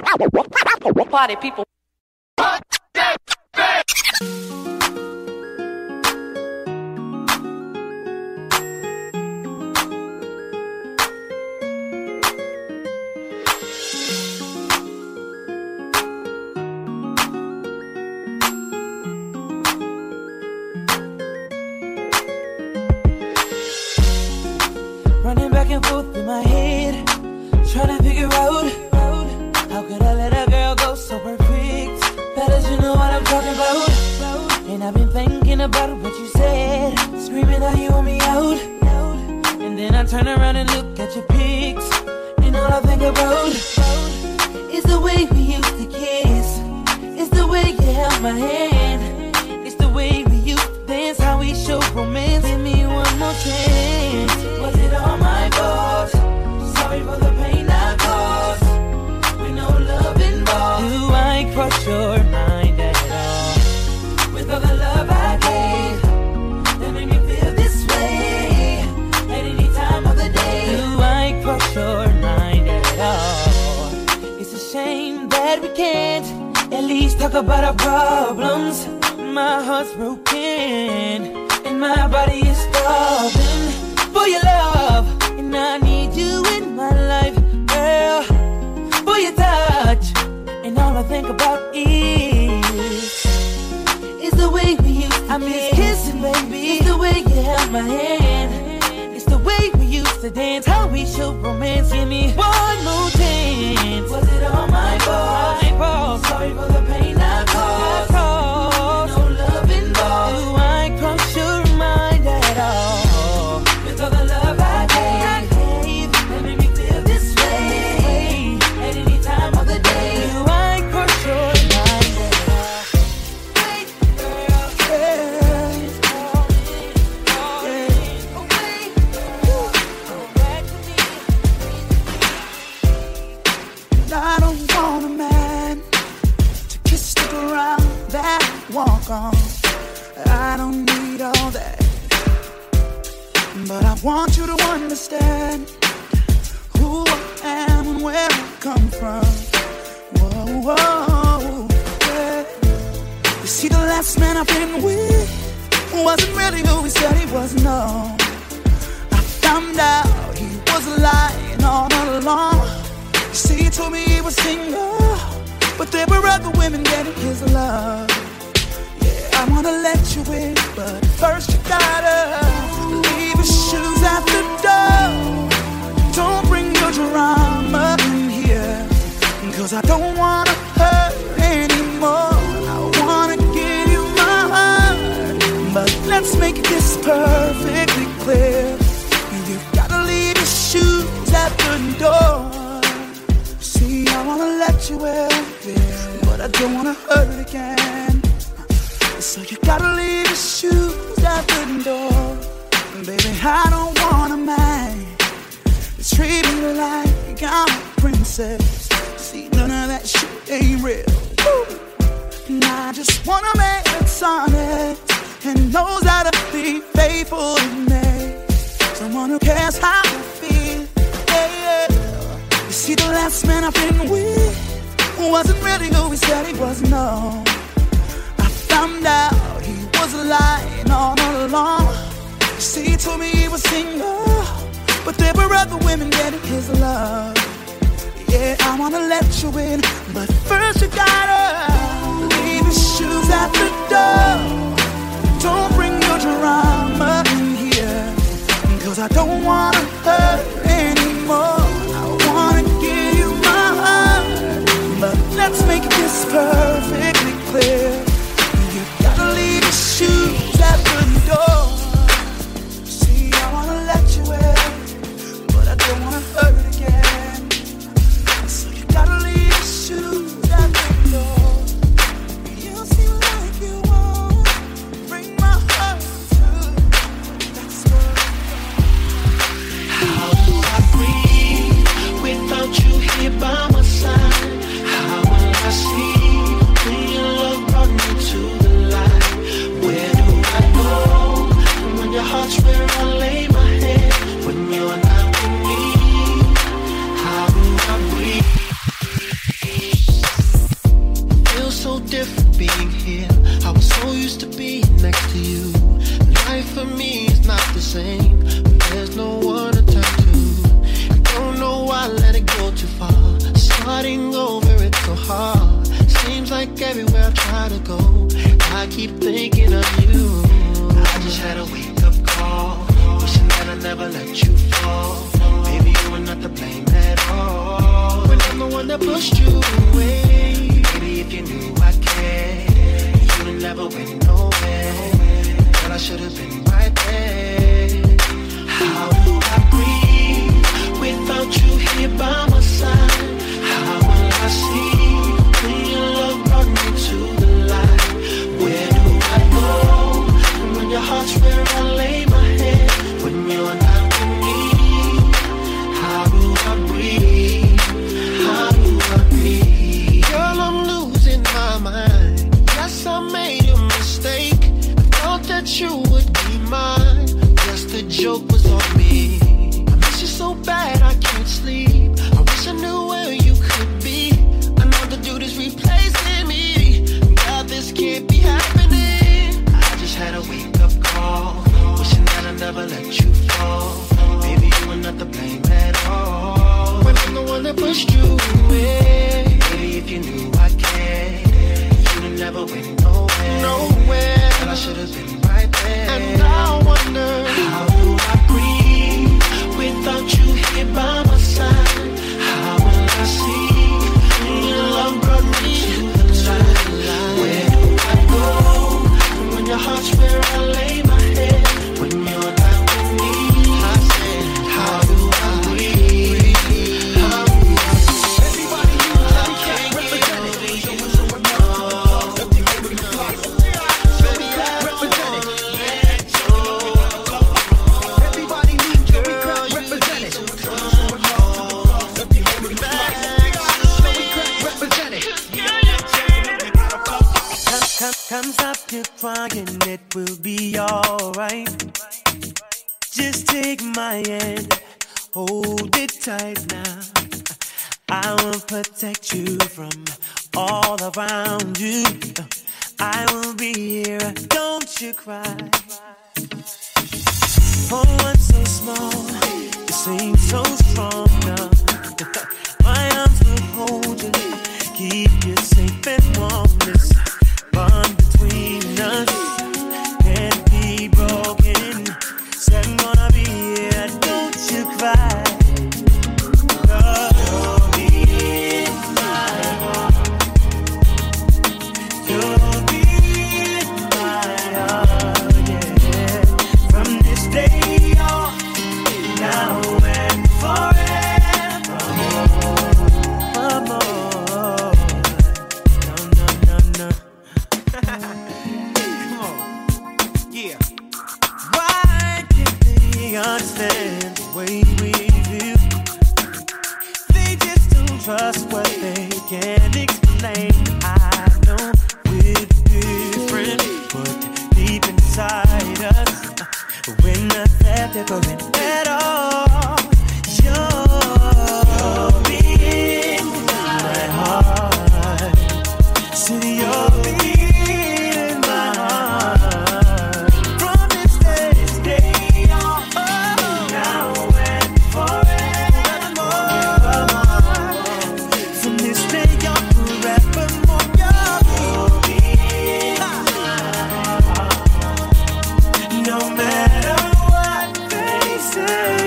Party people. Running back and forth in my head, trying to figure out how could I let a girl go so perfect. Better you know what I'm talking about. And I've been thinking about what you said, screaming how you want me out. And then I turn around and look at your pics, and all I think about is the way we used to kiss. It's the way you held my hand. It's the way we used to dance, how we show romance. Give me one more chance. Was it all my fault? Sorry for the pain I caused. With no love involved. Do I cross your mind at all? With all the love I gave, that made me feel this way. At any time of the day. Do I cross your mind at all? It's a shame that we can't at least talk about our problems. My heart's broken and my body is starving for your love, and I need you in my life, girl. For your touch, and all I think about is the way we used to. I miss kissing, baby. It's the way you held my hand. It's the way we used to dance, how we show romance. Give me one more chance. Was it all my fault? My fault. Sorry for the pain I caused. No love involved. Do I cross your mind at all? With all the love I gave, that made me feel this way. At any time of the day. Do I cross your mind at all? Wait, girl, I don't want a man to kiss the ground that I walk on. I don't need all that, but I want you to understand who I am and where I come from. Whoa, whoa, yeah. You see, the last man I've been with wasn't really who he said he was, no. I found out he was lying all along. You see, he told me he was single, but there were other women getting his love. I wanna let you in, but first you gotta leave your shoes at the door. Don't bring your drama in here, cause I don't wanna hurt anymore. I wanna give you my heart, but let's make this perfectly clear. You've gotta leave your shoes at the door. See, I wanna let you in, but I don't wanna hurt again. So you gotta leave your shoes at the door. Baby, I don't want a man that's treating me like I'm a princess. See, none of that shit ain't real. Woo. And I just want a man that's honest and knows how to be faithful to me. Someone who cares how I feel. Yeah. You see, the last man I've been with wasn't really who he said he was, no. Found out he was lying all along. See, he told me he was single, but there were other women getting his love. Yeah, I wanna let you in, but first you gotta leave your shoes at the door. Don't bring your drama in here, cause I don't wanna hurt anymore. I wanna give you my heart, but let's make this perfectly clear. Leave your shoes at the door. See, I wanna let you in, but I don't wanna hurt it again. So you gotta leave your shoes at the door. You seem like you won't bring my heart to. That's what. How do I breathe without you here by my side? How will I see when your love brought me to the light? Where do I go when your heart's where I lay my head? same, but there's no one to turn to. I don't know why I let it go too far. Starting over, it's so hard. Seems like everywhere I try to go, I keep thinking of you. I just had a wake-up call, wishing that I never let you fall. Baby, you were not to blame at all, when I'm the one that pushed you away. Baby, if you knew I cared, you'd never went nowhere. Girl, I should have been right there. How do I breathe without you here by my side? How will I see when your love brought me to the light? Where do I go when your heart's where I lay my head? When you're not with me, how do I breathe? How do I breathe? Girl, I'm losing my mind. Yes, I made a mistake. I thought that you would be mine. Just the joke was on me. I miss you so bad I can't sleep. I wish I knew where you could be. Another dude is replacing me. God, this can't be happening. I just had a wake-up call, wishing that I never let you fall. Baby, you were not to blame at all, when I'm the one that pushed you away. Baby, if you knew I cared, you'd never went nowhere. And I should have been right there. And I wonder, how do I breathe without you here by my side? How will I see when your love brought me to the light? Where do I go when your heart's where I lay my head? When you're not with me, I said, how do I breathe? How do I breathe? Everybody, I can't represent it. Come stop your crying, it will be alright. Just take my hand, hold it tight now. I will protect you from all around you. I will be here, don't you cry. For one so small, you seem so strong now. My arms will hold you, keep you safe and warm. This bond between us can't be broken. Said I'm gonna be here, don't you cry. You'll be in my heart. You'll be in my heart, yeah. From this day on, now and forever. No. Come on. Yeah. Why can't they understand the way we feel? They just don't trust what they can't explain. I know we're different, but deep inside us, we're not that different at all. You'll be in my heart. So you'll be in my heart. From this day on, now and forevermore. From this day on, forevermore. You'll be in my heart. No matter what they say.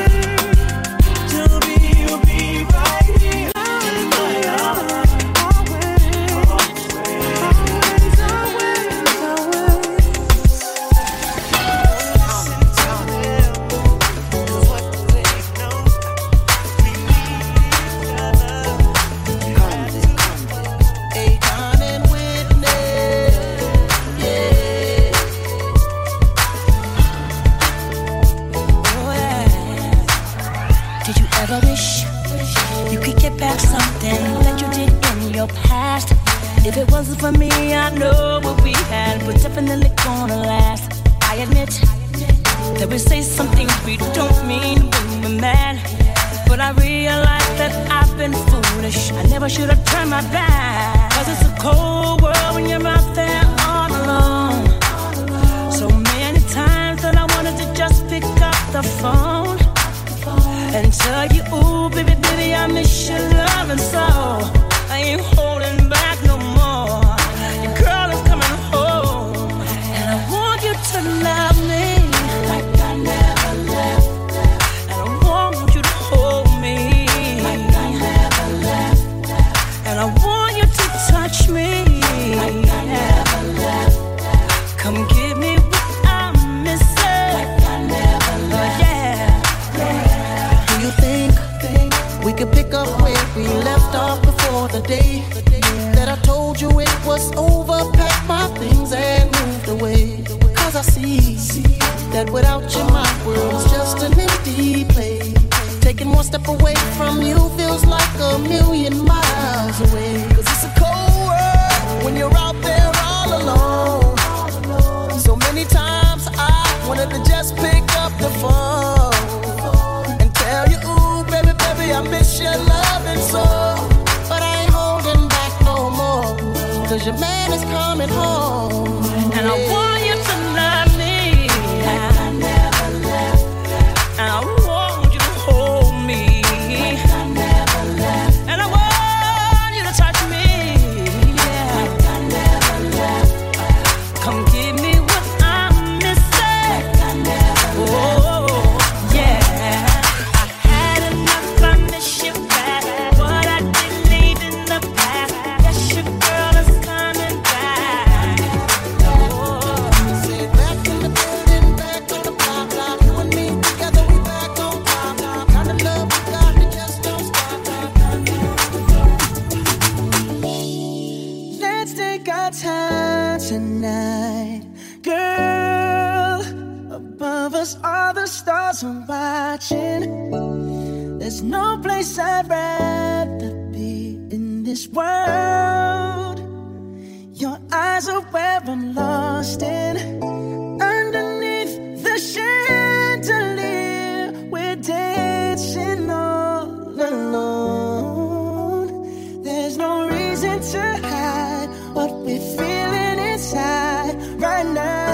You'll be right here in my heart. Did you ever wish you could get back something that you did in your past? If it wasn't for me, I know what we had was definitely gonna last. I admit that we say some things we don't mean when we're mad, but I realize that I've been foolish. I never should have turned my back, 'cause it's a cold world when you're out there all alone. So many times that I wanted to just pick up the phone and tell you, ooh, baby, baby, I miss your loving so. I ain't holding back no more. Your girl is coming home, and I want you to love me like I never left. And I want you to hold me like I never left. And I want you to touch me like I never left. Come give me what I'm missing like I never left. Yeah. Do you think we could pick up where we left off before the day that I told you it was over? Packed my things and moved away. Cause I see that without you my world's just an empty place. Taking one step away from you feels like a million miles away. Cause it's a cold world when you're out there all alone. So many times I wanted to just pick up the phone and tell you, ooh, baby, baby, I miss your loving so. But I ain't holding back no more, cause your man is coming home. And I want you to love me like I never left. And I want you to hold me like I never left. And I want you to touch me, yeah, like I never left. Come give me what I'm missing like I never left. Oh, yeah. I had enough, I miss you back. What I did leave in the past. Yes, your girl is coming back. Oh. Say back in the building, back on the block. You and me together, we back on top. Kind of love we got, it just don't stop. Let's take our time tonight, girl. Above us, all the stars are watching. There's no place I'd rather be in this world. Your eyes are where I'm lost in. Underneath the chandelier, we're dancing all alone. There's no reason to hide what we're feeling inside right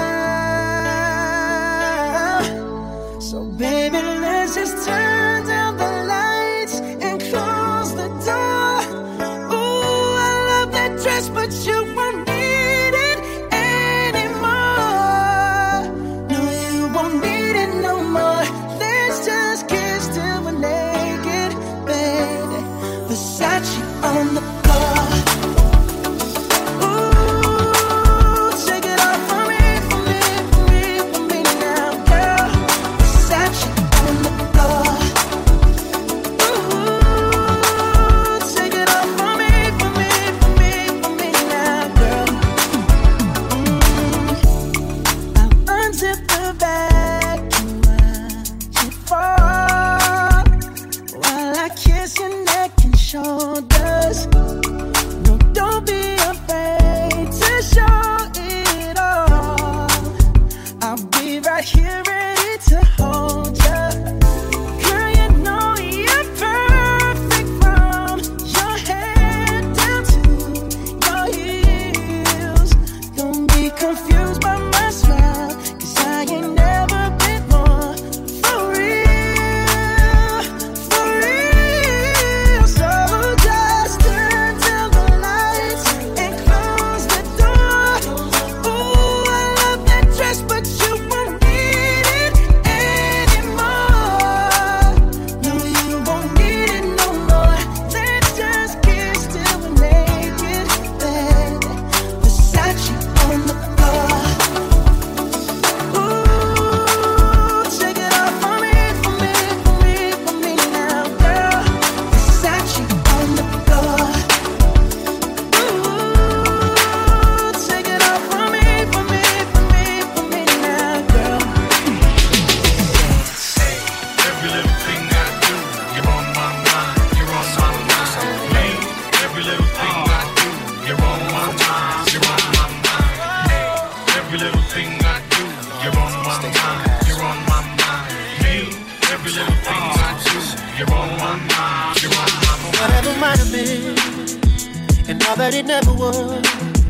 now. So baby, let's just turn down the lights and close the door. Ooh, I love that dress, but you won't need it anymore. No, you won't need it no more. Let's just kiss till we're naked, baby. Versace on the floor. Ooh, take it off for me, for me, for me, for me now, girl. Versace on the floor. Ooh, take it off for me, for me, for me, for me now, girl. I'll unzip the bag and watch it fall while I kiss your neck and shoulders. No, don't be afraid to show it all. I'll be right here ready to hold ya. Girl, you know you're perfect from your head down to your heels. Don't be confused by my smile, cause I ain't never been more for real, for real. So just turn down the lights and close the door. Ooh, I love that dress, but you won't need it anymore. No, you won't need it no more. Let's just kiss till we're naked, baby. Versace on the floor. Ooh, take it off for me, for me, for me, for me now, girl. Versace on the floor. Ooh, take it off for me, for me, for me, for me now, girl. Every little thing I do, you're on my mind, you're on my mind. Me, every little thing I do, you're on my mind, you're on my mind. Every little thing I do, you're on my mind, you're on my mind. Me, every little thing I do, you're on my mind, you're on my mind. Whatever might have been, and all that it never was.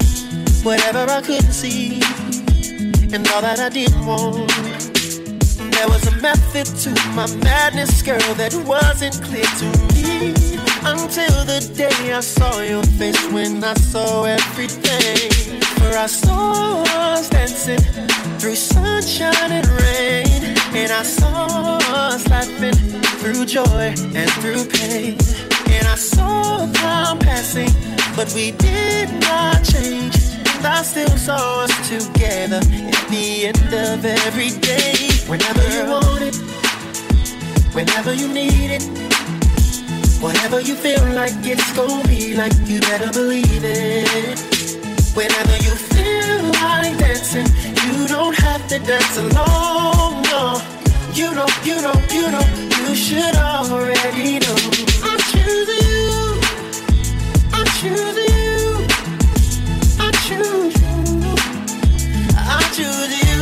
Whatever I couldn't see, and all that I didn't want. There was a method to my madness, girl, that wasn't clear to me until the day I saw your face, when I saw everything. For I saw us dancing through sunshine and rain, and I saw us laughing through joy and through pain. And I saw time passing, but we did not change. And I still saw us together at the end of every day. Whenever you want it, whenever you need it, whatever you feel like it's gonna be like, you better believe it. Whenever you feel like dancing, you don't have to dance alone, no. You know, you should already know. I'm choosing you, I'm choosing you, I choose you, I choose you,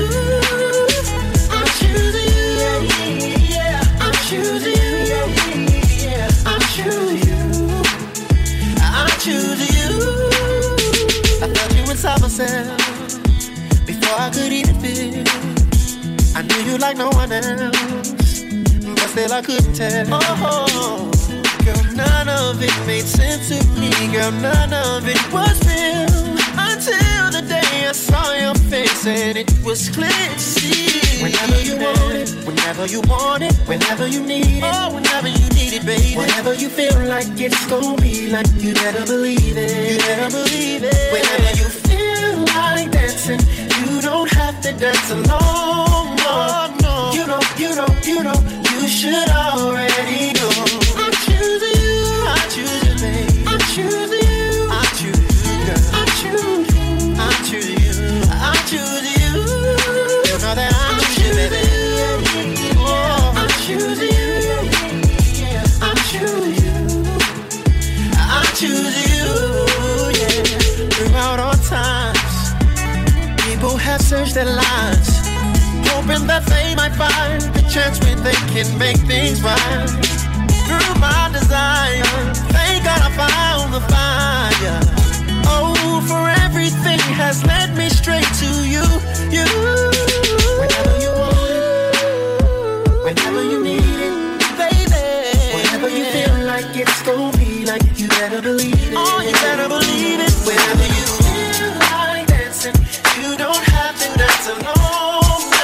I'm choosing you, yeah, I'm choosing you, yeah, I'm choosing you, I choose you. I felt you inside myself before I could even feel. I knew you like no one else, but still I couldn't tell. Oh, girl, none of it made sense to me. Girl, none of it was real until the day I saw your face, and it was clear to see. Whenever you want it, whenever you want it, whenever you need it, oh, whenever you need it, baby. Whenever you feel like it's gonna be like, you better believe it. You better believe it. Whenever you feel like dancing, you don't have to dance alone. No, no. You know, you should already know. I'm choosing you, I choose you, babe. I'm choosing you, I choose you, girl. I choose you, I choose you, I choose you. You know that I choose you, baby. Oh, I'm choosing you, I choose you, I choose you, yeah. Throughout all times, people have searched their lives, hoping that they might find the chance when they can make things right. Through my desire, thank God I found the fire. Oh, for everything has led me straight to you, you. Whenever you want it, whenever you need it, baby. Whenever you feel like it's gonna be like, you better believe it. Oh, you better believe it. Whenever you feel like dancing, you don't have to dance alone.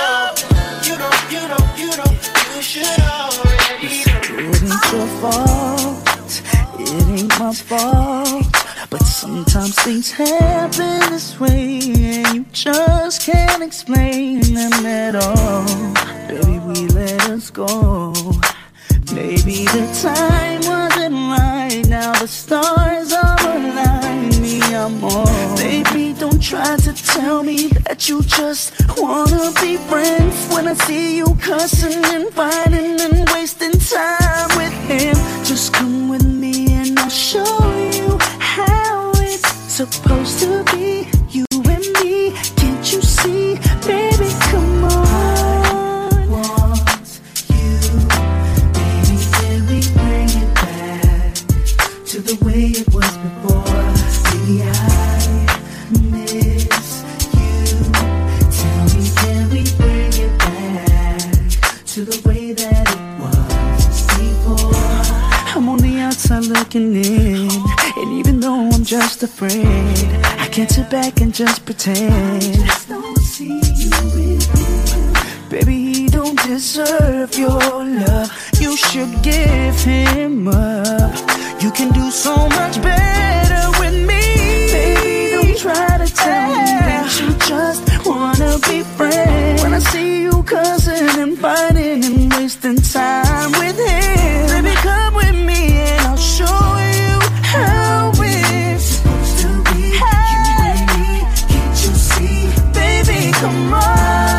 You should already know. It ain't your fault, it ain't my fault, but sometimes things happen this way and you just can't explain them at all. Baby, we let us go. Maybe the time wasn't right. Now the stars are aligned. Me, I'm on. Baby, don't try to tell me that you just wanna be friends when I see you cussing and fighting and wasting time with him. Just come with me and I'll show you how it's supposed to be. You and me, can't you see? Baby, come on. I want you. Baby, can we bring it back to the way it was before? Baby, I miss you. Tell me, can we bring it back to the way that it was before? I'm on the outside looking in, and even though I'm just afraid, I can't sit back and just pretend. I just don't see you with him. Baby, he don't deserve your love. You should give him up. You can do so much better with me. Baby, don't try to tell me that you just wanna be friends when I see you cussing and fighting and wasting time with him. Baby, come with me and I'll show you how it's supposed to be. You and me, can't you see? Baby, come on.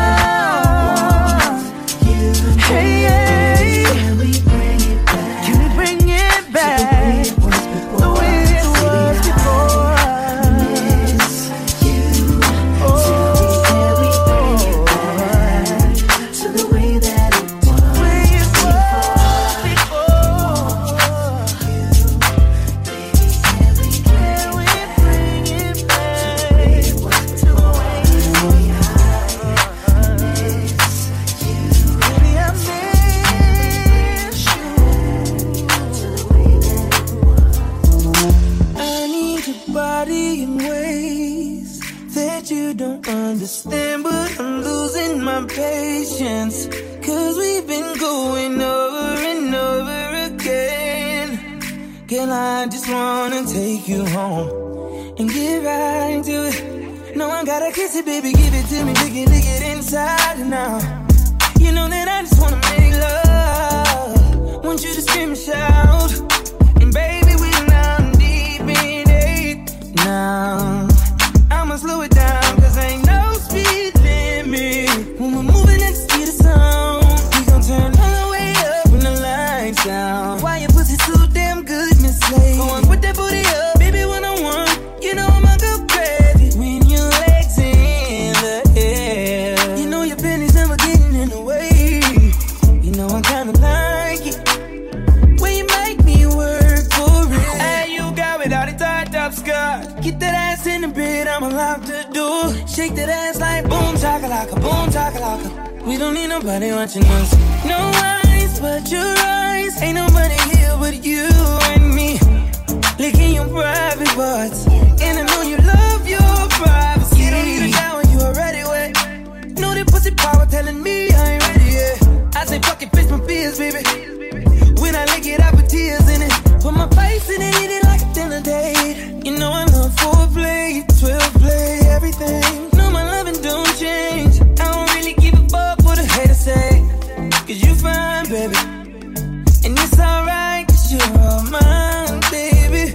Hey, hey. Can we bring it back? Can we bring it back to the way it was before? Miss you. Oh, can we bring it back to the way that it was before? Girl, I just wanna take you home and get right into it. No, I gotta kiss it, baby, give it to me, lick it inside and out. You know that I just wanna make love. Want you to scream and shout. And baby, we're now deep in it. Now, I'ma slow it down, cause ain't no speed limit. When we're moving at the speed of sound, we gon' turn all the way up when the lights down. Why your pussy so damn good, Miss Lady? Going with that booty up, baby, one-on-one. You know I'ma go crazy when your legs in the air. You know your pennies never getting in the way. You know I kinda like it when you make me work for it. Hey, you got it all the tied up skirt. Get that ass in the bed, I'ma lock the door. Shake that ass like boom chakalaka, boom chakalaka. We don't need nobody watching us. No eyes but your eyes. Ain't nobody here but you and me. Licking your private parts. And I know you love your privacy. You don't need a shower, you already wet. Know that pussy power telling me I ain't ready yet. I say fuck it, face my fears, baby. When I lick it, I put tears in it. Put my face in it, eat it like a dinner date. You know I love foreplay, 12 play, everything. No, my loving don't change. I don't really give a fuck what a hater say. Cause you fine, baby. And it's alright, cause you're all mine, baby.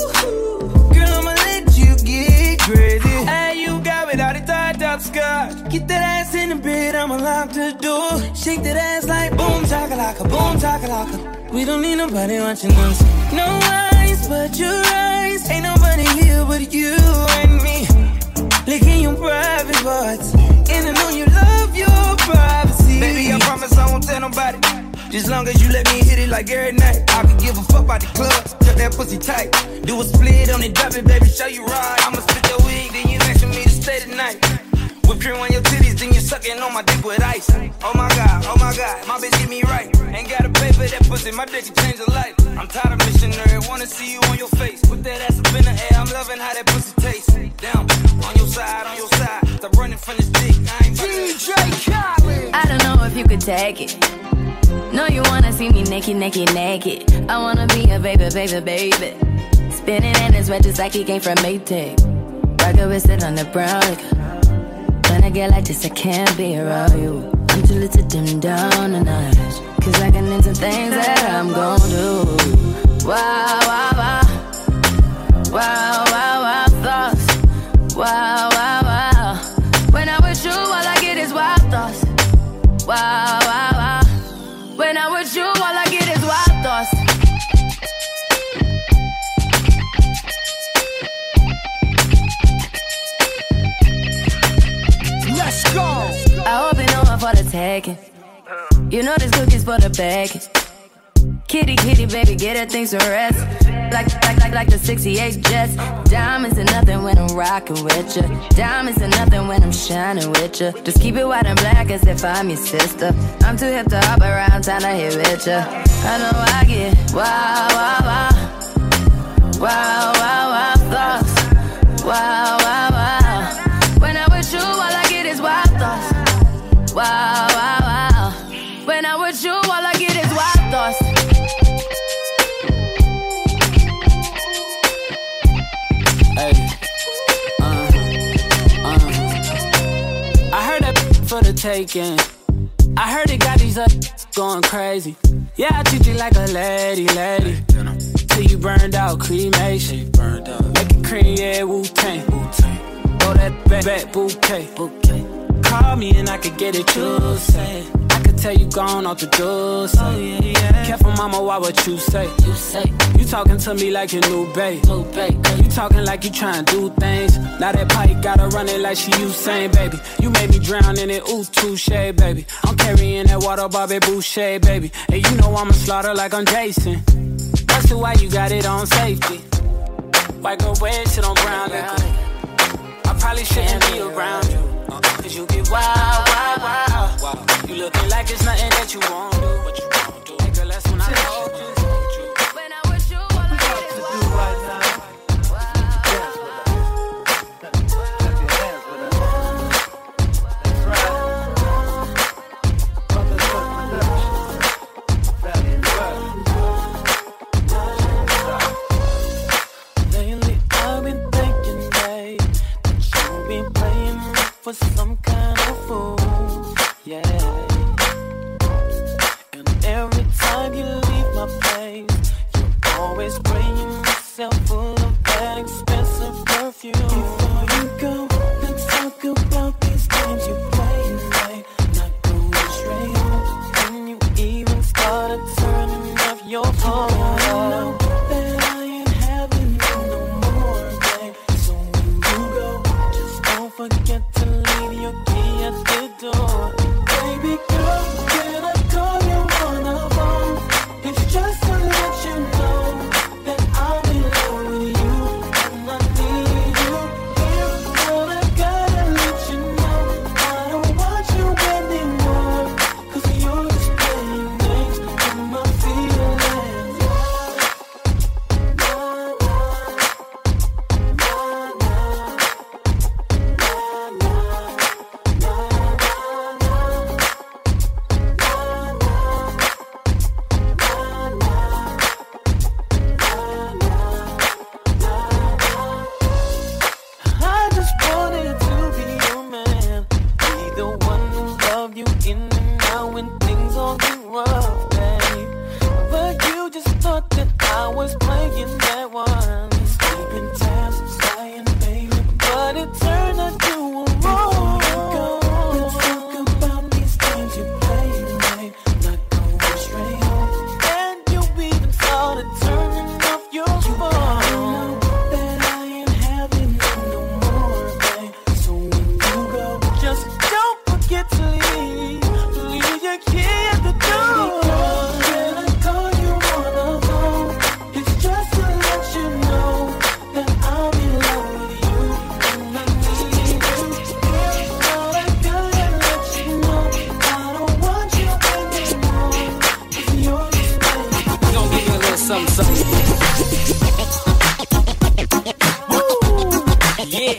Ooh. Girl, I'ma let you get crazy. Hey, you got it, all the tied up skirt. Get that ass in the bed, I'ma lock the door. Shake that ass like boom chakalaka, boom chakalaka. We don't need nobody watching us. No eyes but your eyes. Ain't nobody here but you and me. Licking your private parts. And I know you love your privacy. Baby, I promise I won't tell nobody. Just long as you let me hit it like every night. I could give a fuck about the club. Cut that pussy tight. Do a split on it, drop it, baby, show you right. I'ma split your wig, then you next to me to stay tonight. Whip cream on your titties, then you sucking on my dick with ice. Oh my god, my bitch get me right. Ain't gotta pay for that pussy, my dick can change a life. I'm tired of missionary, wanna see you on your face. Put that ass up in the air, I'm loving how that pussy tastes. Down, on your side, stop running from this dick. I ain't DJ Khaled. I don't know if you could take it. No, you wanna see me naked. I wanna be a baby. Spinning in his red just like he came from Maytag. Rocket with it on the brown liquor. When I get like this, I can't be around you. I'm too little to dim down a notch. Cause I can into things that I'm gon' do. Wow, wow, wow. Wow, wow, wow, thoughts. Wow, wow, wow. When I'm with you, all I get is wild thoughts. Wow, wow, wow. When I'm with you, all I get is wild thoughts. Let's go. I hope you know I'm for the taking. You know this cookie's for the bacon. Kitty, baby, get her things to rest. Like the 68 Jets. Diamonds are nothing when I'm rocking with ya. Diamonds are nothing when I'm shining with ya. Just keep it white and black as if I'm your sister. I'm too hip to hop around town to hit with ya. I know I get wow, wow, wow. Wow, wow, wow, thoughts. Wow, wow, wow. When I'm with you, all I get is wild thoughts. Wow, wow, wow. When I'm with you, all I get is wild thoughts. I heard that for the taking. I heard it got these up going crazy. Yeah, I treat you like a lady. Till you burned out, cremation. Make it cream, yeah, Wu-Tang. Throw that back bouquet. Call me and I could get it, you say. I could tell you gone off the door. Oh, yeah. Careful, mama, why what you say? You talking to me like your new babe. You talking like you trying to do things. Now that pipe gotta run it like she Usain, baby. You made me drown in it, ooh, touche, baby. I'm carrying that water, Bobby Boucher, baby. And you know I'ma slaughter like I'm Jason. That's the why you got it on safety. White girl wear shit on brown liquor. I probably shouldn't be around you. Cause you get wild. You looking like it's nothing that you won't do. What you won't do. Hey girl, that's when I told you. When I'm with you, all I get is wild. time you leave my place, you're always spraying yourself full of that expensive perfume. Before you go, let's talk about these games you play tonight. Not going straight home. When you even started turning off your phone, I know that I ain't having you no more, babe. So when you go, just don't forget to leave your key at the door. Baby girl, can I call you on the phone? It's just to let you know that I'm in love with you and I need you. Here's what I gotta let you know. I don't want you anymore, 'cause you're just playing games with my feelings. I just wanted to be your man, be the one who love you in and out when things all get rough, babe. But you just thought that I was playing that one, sleeping tabs, lying, baby. But it turned out you were wrong. Let's talk about these games you play tonight. Not going straight home, and you even started turning off your phone. That I ain't having you no more, babe. So when you go, just don't forget to leave your key at the door. Can I call you on the phone? It's just to let you know that I'm in love with you and I need you. Here's what I gotta let you know. I don't want you anymore, 'cause you're just playing. We gon' give you a little something, something. Yeah.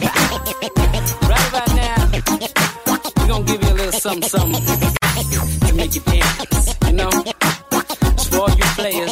Right about now, we gon' give you a little something, something to make you dance, you know? It's for all you players.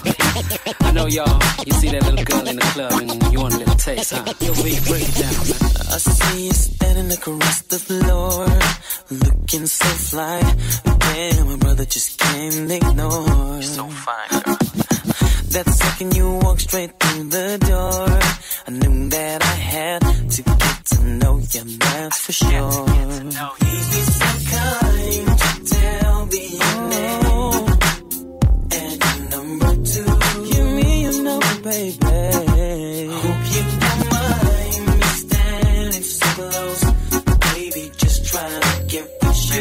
I know y'all, you see that little girl in the club and you want a little taste, huh? Yo, big, break it down, man. I see you standing across the floor, looking so fly. Damn, my brother just can't ignore. You're so fine, girl. That second you walked straight through the door, I knew that I had to get to know you, that's for sure. Please be so kind to tell me your name and your number too. Give me your number, baby. Hope you don't mind me standing so close. Baby, just try to get with you.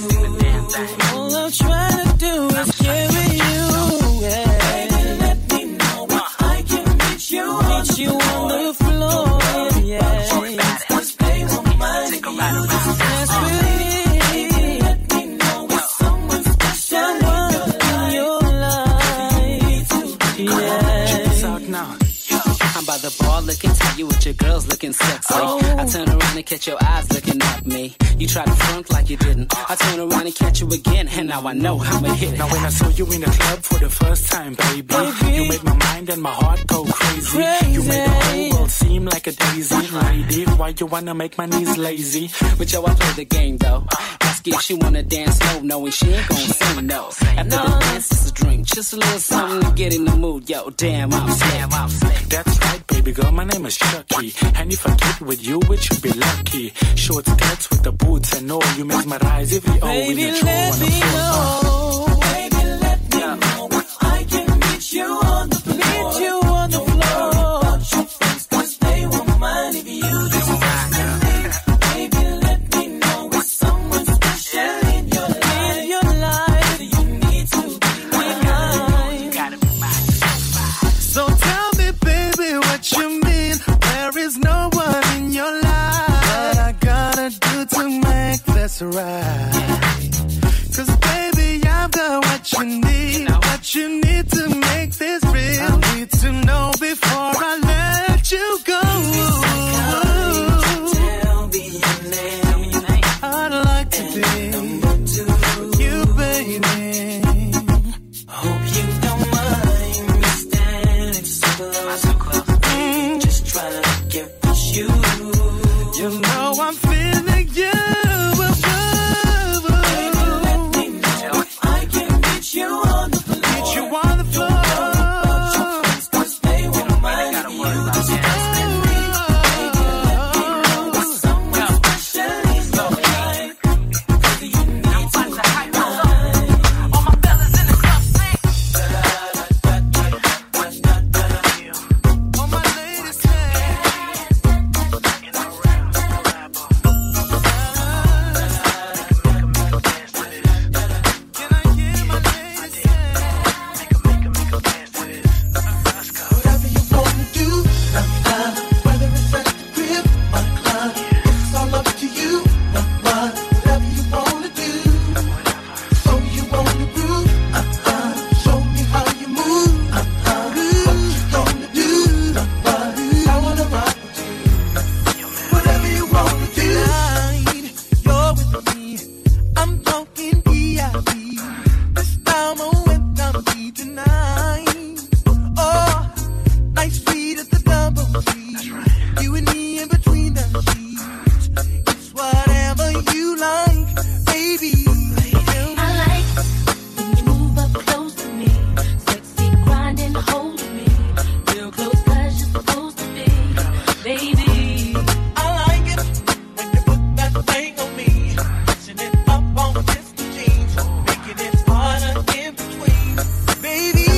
All I'm trying to do is get with you. Baby, let me know if I can meet you on the floor. Yeah, 'cause they won't mind if you just dance with me. Baby, let me know if someone special in your life. Yeah. Check this out now. I'm by the bar looking to you with your girls looking sexy. I turn around and catch your eyes looking at me. You try to front like you didn't. I turn around and catch you again, and now I know I'ma hit it. Now when I saw you in the club for the first time, baby, you made my mind and my heart go crazy. You made the whole world seem like a daisy. Lady, why you wanna make my knees lazy? But yo, I play the game though. Ask if she wanna dance slow, knowing she ain't gon' say no. After the dance, it's a drink, just a little something to get in the mood. Yo, damn, I'm slick. That's right, baby girl, my name is Chucky. And if I get with you, it should be lucky. Short skirts with the boots and all, you mesmerize if you owe in Baby, your true let on the me floor. know. Baby, let me know if I can meet you on the floor. Meet you on the floor. About your friends, 'cause they won't mind if you just dance with me. Baby, let me know if someone special in your life. You need to be mine. So tell me, baby, what you mean? There is no one in your life. What I gotta do to make this right? 'Cause baby, I've got what you need. What you need to make this real. I need to know before I let you go. Tell me your name. I'd like to be with you, baby. Hope you don't mind me standing so close. Just try to get with you. You know I'm feeling you. Baby, let me know if I can reach you on tonight. Oh, nice sweet at the double G. Right. You and me in between the sheets. It's whatever you like, baby. I like when you move up close to me, sexy grinding, holding me real close 'cause you're supposed to be, baby. I like it when you put that thing on me, pushing it up on this jeans, making it harder in between, baby.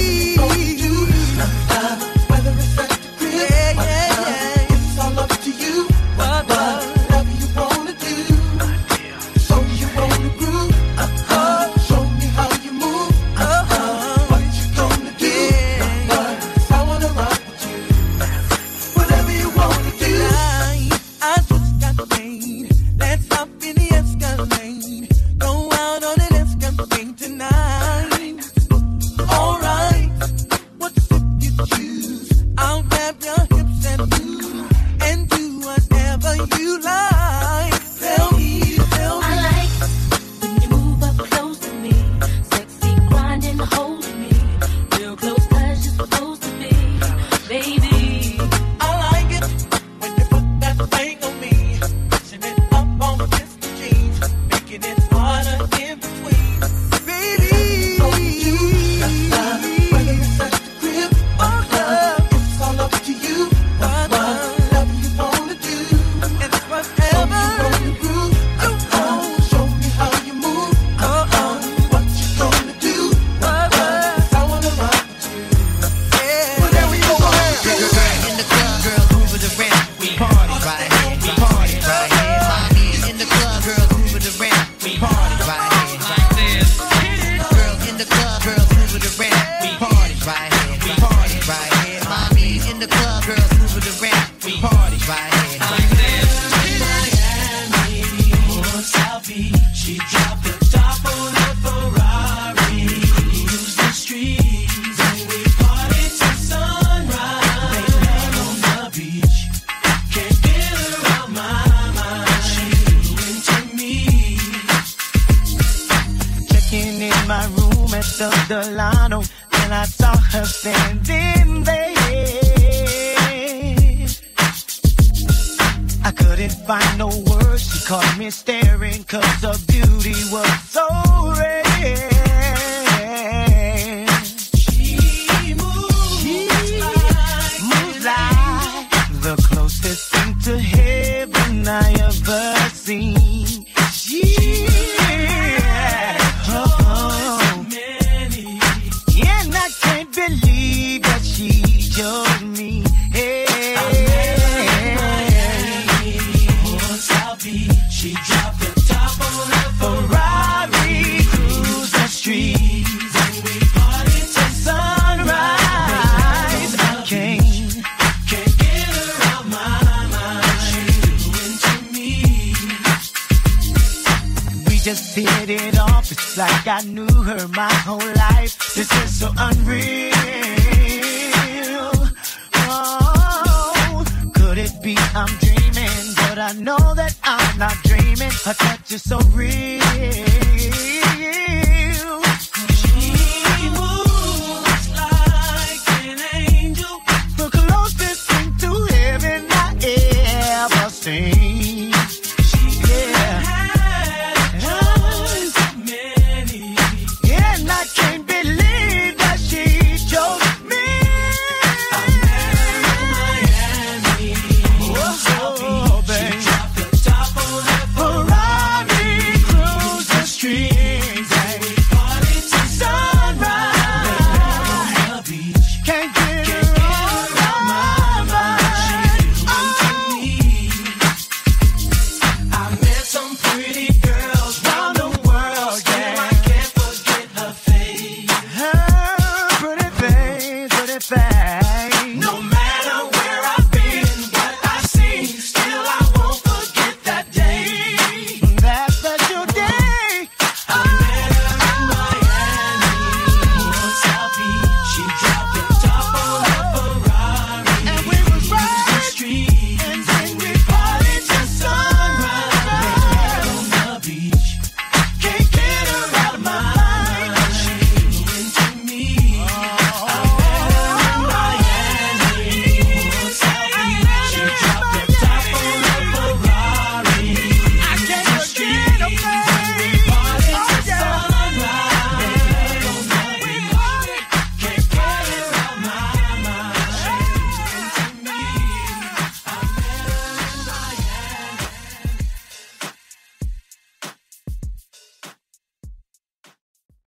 Whether it's at the crib, yeah, it's all up to you. Whatever you wanna do, so you wanna groove. Show me how you move. What you gonna do? I wanna rock with you. Whatever you wanna do. I just got paid. Let's hop in the Escalade. Go out on an Escalade tonight. Alright, what sip you choose? I'll grab your hips and move and do whatever you like. Tell me. I like when you move up close to me, sexy grinding, holding me real close 'cause you're supposed to be, baby. I like it when you put that thing on me, pushing it up on this jeans, making it harder in between, baby. Whether it's at the crib or club, it's all up to you. Whatever you wanna do, it's whatever you groove. Show me how you move. What you gonna do? I wanna rock with you. Whatever you wanna do. In the club, girls moving around. We party right here. We party right here. Mommy in the club, girls moving around. We party right here. Girls in the club, girls moving around. We party right here. We party right here. Mommy in the club, girls moving around. We party right here. South Beach, she dropped the top on the Ferrari, cruise the streets, and we party till sunrise. Late on the beach, can't get her out my mind. She's into me. Checking in my room at the Delano, and I saw her standing there. I couldn't find no words, she caught me staring 'cause her beauty was so rare. She moves like the closest thing to heaven I ever seen. And I can't believe that she chose me. She dropped the top on the Ferrari, cruise the streets, and we party till sunrise. I can't can't get her out my mind. She's into me. We just hit it off. It's like I knew her my whole life. This is so unreal. Oh, could it be I'm dreaming? But I know that I'm not dreaming. Her touch is so real.